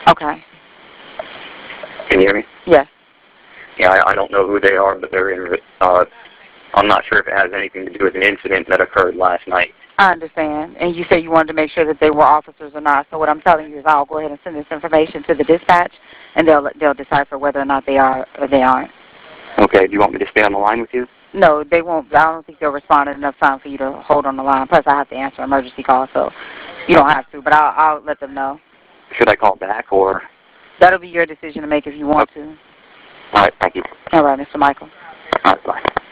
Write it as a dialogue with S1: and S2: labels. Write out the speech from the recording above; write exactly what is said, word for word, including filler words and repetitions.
S1: Okay.
S2: Can you hear me?
S1: Yes.
S2: Yeah, I, I don't know who they are, but they're in. Uh, I'm not sure if it has anything to do with an incident that occurred last night.
S1: I understand. And you said you wanted to make sure that they were officers or not. So what I'm telling you is I'll go ahead and send this information to the dispatch, and they'll they'll decipher whether or not they are or they aren't.
S2: Okay. Do you want me to stay on the line with you?
S1: No, they won't. I don't think they'll respond in enough time for you to hold on the line. Plus, I have to answer emergency calls, so you don't have to. But I'll I'll let them know.
S2: Should I call back or?
S1: That'll be your decision to make if you want to.
S2: All right. Thank you.
S1: All right, Mister Michael.
S2: All right. Bye.